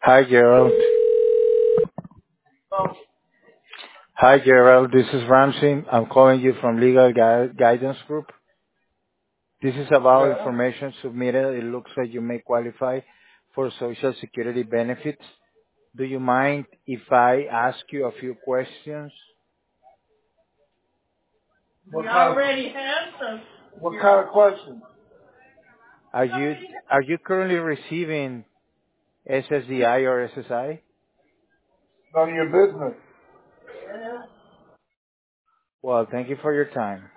Hi, Gerald. Hi, Gerald. This is Ramsey. I'm calling you from Legal Guidance Group. This is about Yeah. information submitted. It looks like you may qualify for Social Security benefits. Do you mind if I ask you a few questions? We already have some. What kind of questions? Are you currently receiving SSDI or SSI? None of your business. Well, thank you for your time.